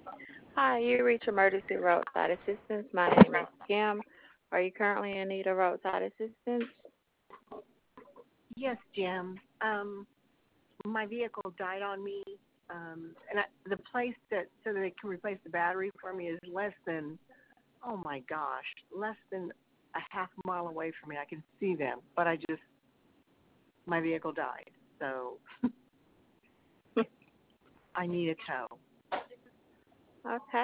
Hi, you reach emergency roadside assistance. My name is Kim. Are you currently in need of roadside assistance? Yes, Jim. My vehicle died on me, the place that so that they can replace the battery for me is less than, oh my gosh, less than a half mile away from me. I can see them, but my vehicle died, so I need a tow. Okay.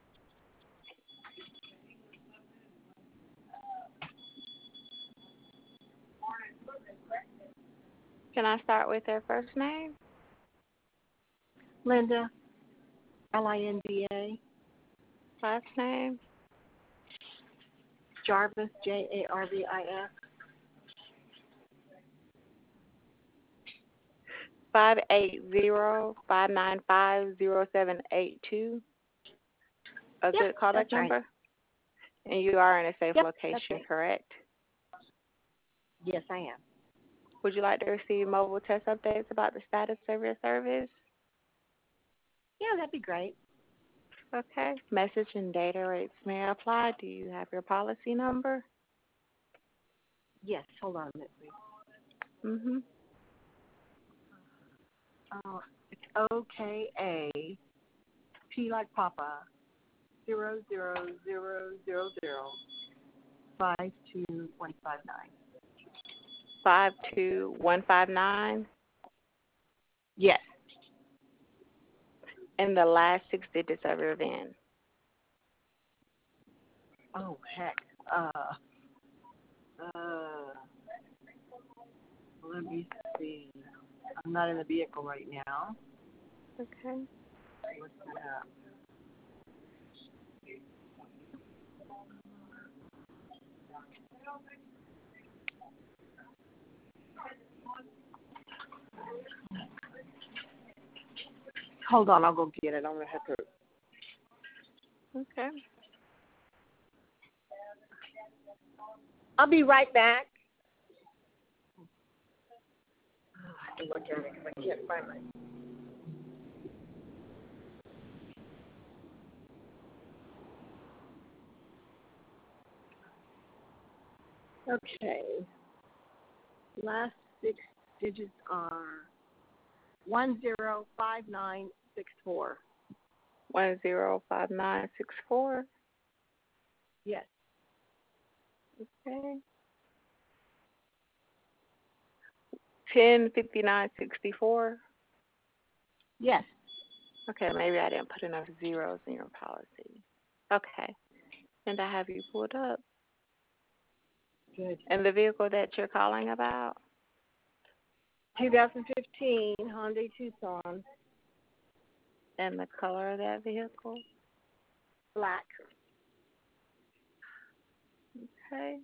Can I start with their first name? Linda, Linda, Last name? Jarvis, Jarvis. 580-595-0782. A Yep, good that's callback right. number? And you are in a safe Yep, that's location, right. correct? Yes, I am. Would you like to receive mobile test updates about the status of your service? Yeah, that'd be great. Okay. Message and data rates may apply. Do you have your policy number? Yes, hold on a minute, please. Mm-hmm. It's OKA P like Papa 000052159. 52159. Yes. And the last 6 digits of your VIN. Oh heck. Uh, Let me see. I'm not in the vehicle right now. Okay. Look that up. Hold on, I'll go get it. I'm gonna have to. Okay. I'll be right back. I have to look at it because I can't find my. Okay. Last 6 digits are 105964. 105964. Yes. Okay. 105964. Yes. Okay, maybe I didn't put enough zeros in your policy. Okay. And I have you pulled up. Good. And the vehicle that you're calling about? 2015 Hyundai Tucson, And the color of that vehicle? black. Okay.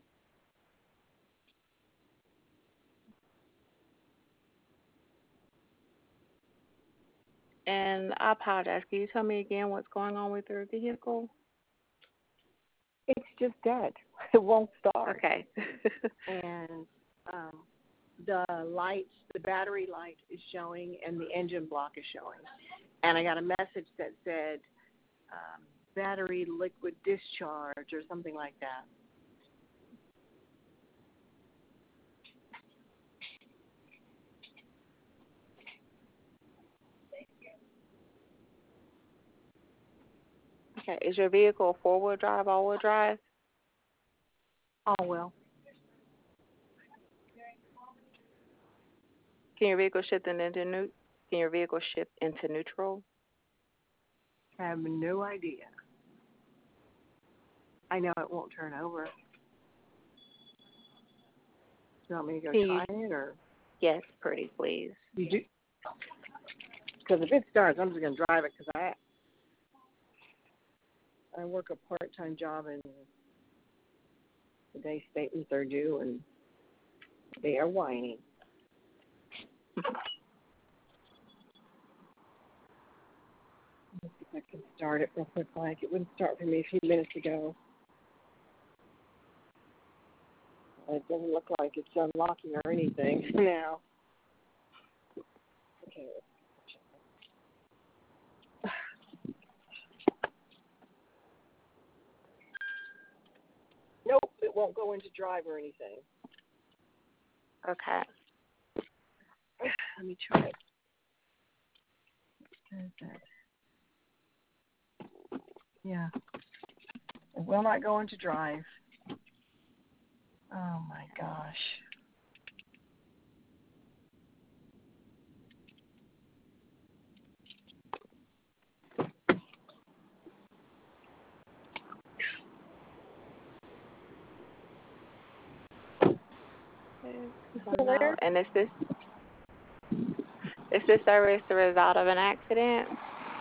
And I apologize. Can you tell me again what's going on with your vehicle? It's just dead. It won't start. Okay. And um, the lights, the battery light is showing, and the engine block is showing. And I got a message that said battery liquid discharge or something like that. Okay. Is your vehicle four-wheel drive, all-wheel drive? Oh well, Can your vehicle shift into Can your vehicle shift into neutral? I have no idea. I know it won't turn over. You want me to go Can you? try it, or Yes, pretty please. you do? Because if it starts, I'm just gonna drive it because I work a part-time job and today's statements are due and they are whining. Let's see if I can start it real quick. Like it wouldn't start for me a few minutes ago. It doesn't look like it's unlocking or anything now. Okay. won't go into drive or anything. Okay. Let me try it. What is that? Yeah. It will not go into drive. Oh my gosh. No. And is this service the result of an accident?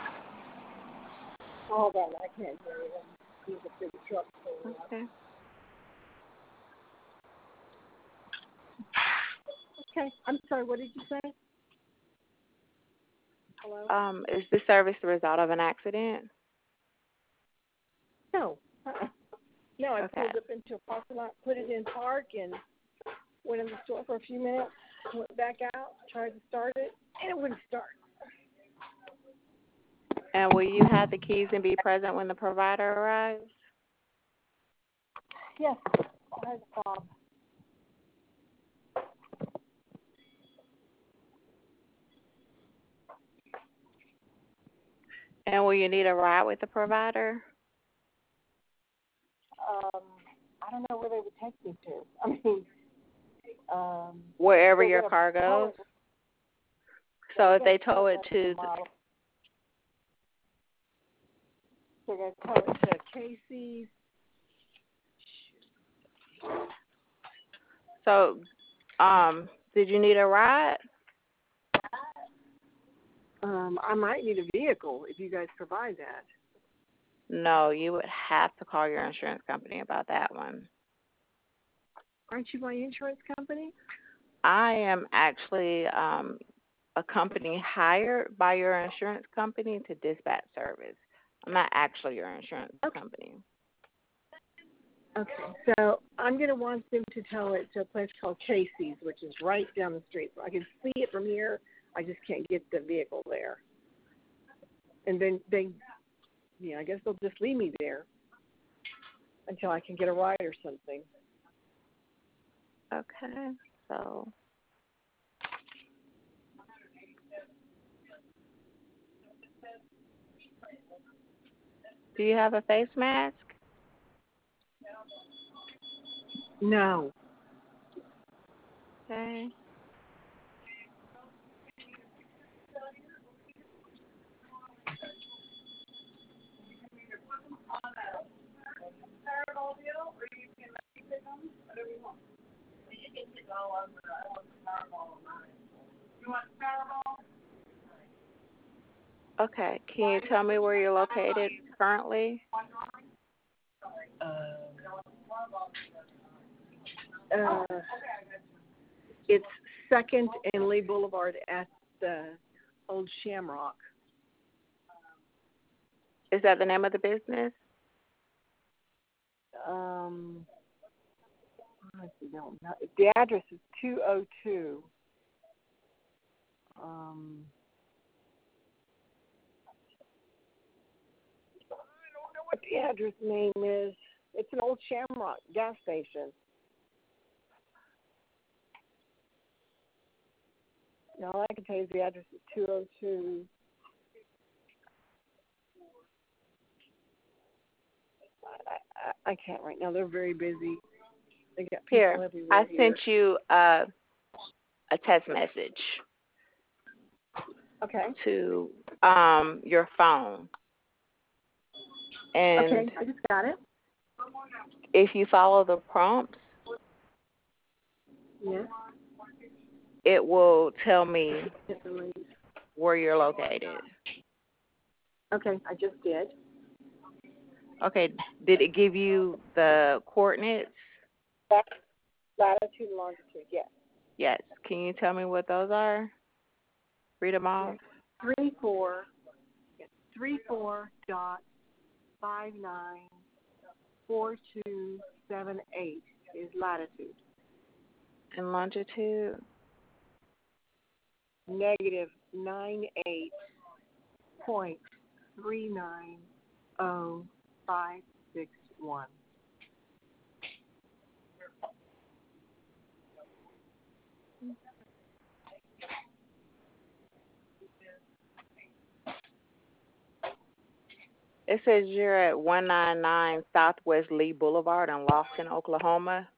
Hold on, I can't hear you. There's a big truck pulling up. Okay. Okay, I'm sorry, what did you say? Hello? Is this service the result of an accident? No. No, I Okay. pulled up into a parking lot, put it in park, and went in the store for a few minutes, went back out, tried to start it, and it wouldn't start. And will you have the keys and be present when the provider arrives? Yes, I have a Bob. And will you need a ride with the provider? I don't know where they would take me to. I mean, Wherever they're your gonna car tow goes? it. So if they They're tow gonna it to They're going to tow it to Casey's. So, did you need a ride? I might need a vehicle if you guys provide that. No, you would have to call your insurance company about that one. Aren't you my insurance company? I am actually a company hired by your insurance company to dispatch service. I'm not actually your insurance company. Okay, so I'm going to want them to tow it to a place called Casey's, which is right down the street. So I can see it from here. I just can't get the vehicle there. And then I guess they'll just leave me there until I can get a ride or something. Okay, so do you have a face mask? No. Okay. Okay, can you tell me where you're located currently? It's 2nd and Lee Boulevard at the Old Shamrock. Is that the name of the business? Honestly, don't know. The address is 202. I don't know what the address name is. It's an Old Shamrock gas station. No, all I can tell you is the address is 202. I can't right now. They're very busy. They got people Here, everywhere. I sent you a text message to your phone. And okay, I just got it. if you follow the prompts, Yeah. it will tell me where you're located. Okay, I just did. Okay, did it give you the coordinates? Latitude and longitude, yes. Yes. Can you tell me what those are? Read them off. 34.594278 is latitude. And longitude? Negative 98.390561. It says you're at 199 Southwest Lee Boulevard in Lofton, Oklahoma.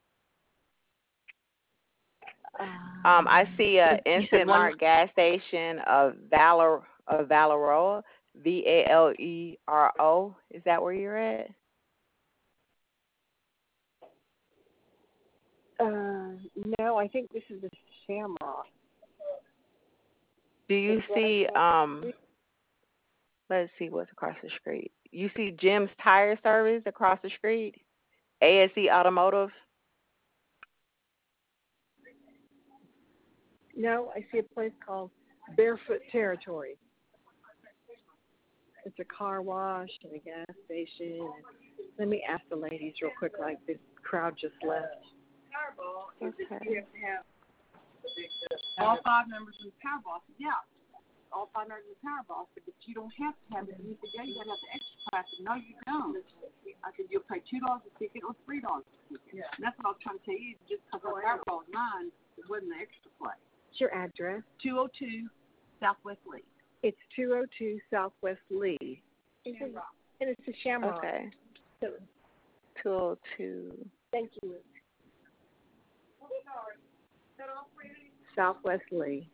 I see a You said Instant one. Mart gas station of Valeroa, Valero. Is that where you're at? No, I think this is the Shamrock. Do you It's right see across the street. let's see what's across the street. You see Jim's Tire Service across the street? ASE Automotive? No, I see a place called Barefoot Territory. It's a car wash and a gas station. Let me ask the ladies real quick, like this crowd just left. Okay. All five members of the Powerball. Yeah, all five members of the Powerball. But you don't have to have it. And he said, yeah, you got to have the extra class. I said, no, you don't. I said, you'll pay $2 a ticket or $3 a ticket. Yeah. And that's what I was trying to tell you. Just because the Powerball is mine, it wasn't the extra play. What's your address? 202 Southwest Lee. It's 202 Southwest Lee. And it's the Shamrock. Okay. So, 202. thank you. Southwest Lee.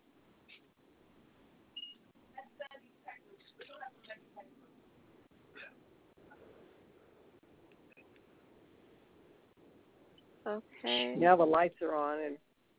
Okay. Now the lights are on and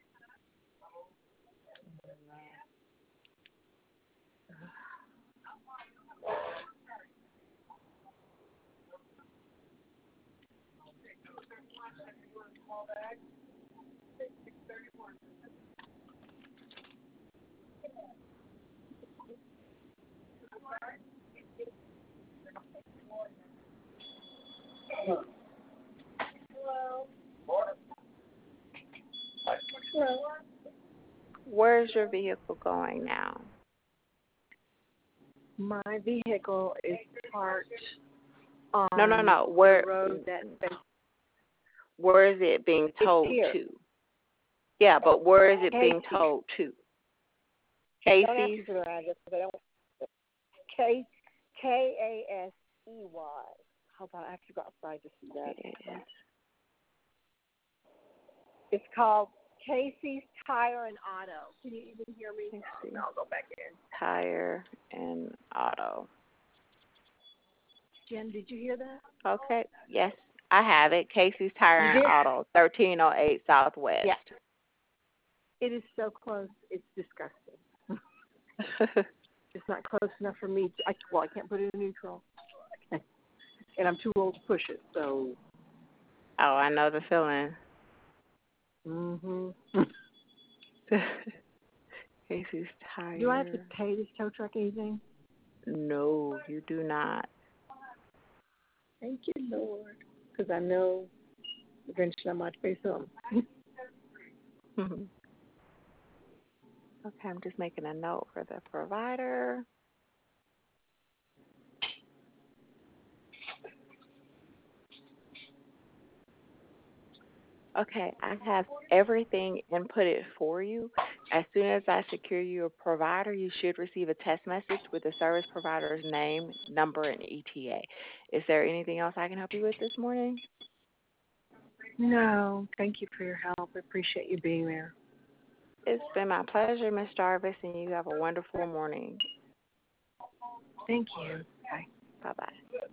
Where's your vehicle going now? my vehicle is parked on No. the Where road that where is it being towed here. to? Yeah, but where is it being Casey. towed to? Don't ask Casey's? me for their address because I don't. Kasey. Hold on, I have to go outside to see that. It's called Casey's Tire and Auto. Can you even hear me? Casey. I'll go back in. Tire and Auto. Jen, did you hear that? Okay. Yes, I have it. Casey's Tire You and did? Auto, 1308 Southwest. Yeah. It is so close. It's disgusting. It's not close enough for me. I can't put it in neutral. And I'm too old to push it, so. Oh, I know the feeling. Mhm. Casey's Tire. Do I have to pay this tow truck anything? No, you do not. Thank you, Lord. Because I know eventually I might pay some. Okay, I'm just making a note for the provider. Okay, I have everything inputted for you. As soon as I secure you a provider, you should receive a text message with the service provider's name, number, and ETA. Is there anything else I can help you with this morning? No, thank you for your help. I appreciate you being there. It's been my pleasure, Ms. Jarvis, and you have a wonderful morning. Thank you. Bye. Bye-bye.